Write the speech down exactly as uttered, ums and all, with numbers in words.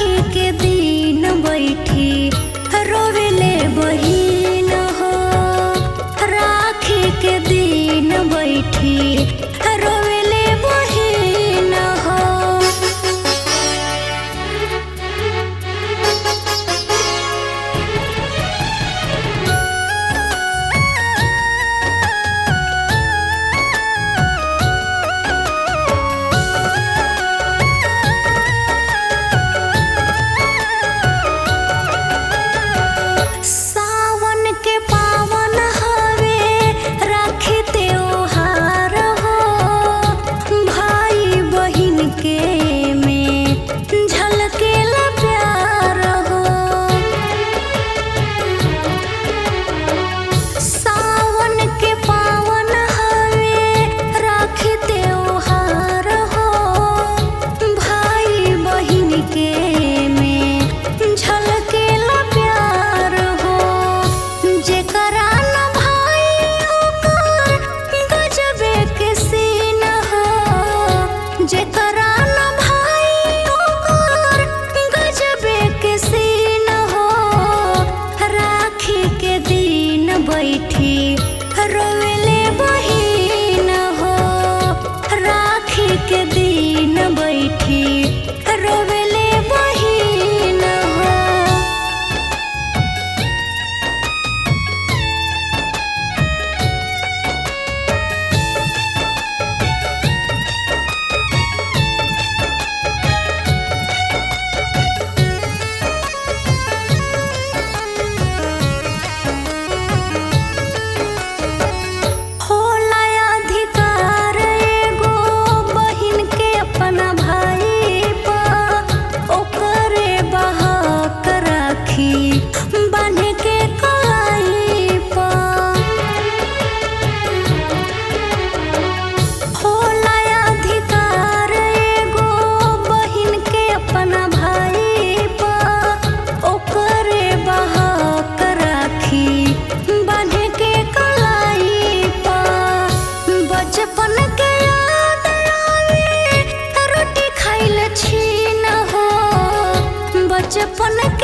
राखी के दिन बैठी रोवेले बहिन हो, राखी के दिन बैठी रोवेले बहिन हो। सावन के पावन हवे राखी त्योहार हो, भाई बहिन के में झलकेला प्यार हो। सावन के पावन हवे राखी त्योहार हो, भाई बहिन के में झलकेला प्यार हो। जेकरा न भाई ओकर गजबे के सीन हो, जेकरा न भाई ओकर गजबे के सीन हो। राखी के दिन बैठी रोवेले बहिन हो, राखी के दिन बैठी रोवेले बहिन हो। होला अधिकार एगो बहिन के अपना भाई पर, ओकरे बहक राखी बांध के कलाई पर। होला अधिकार एगो बहिन के अपना भाई पर, ओकरे बहक राखी बांध के कलाई पर। बचपन के याद आवे रोटी खाइल छीन हो, बचपन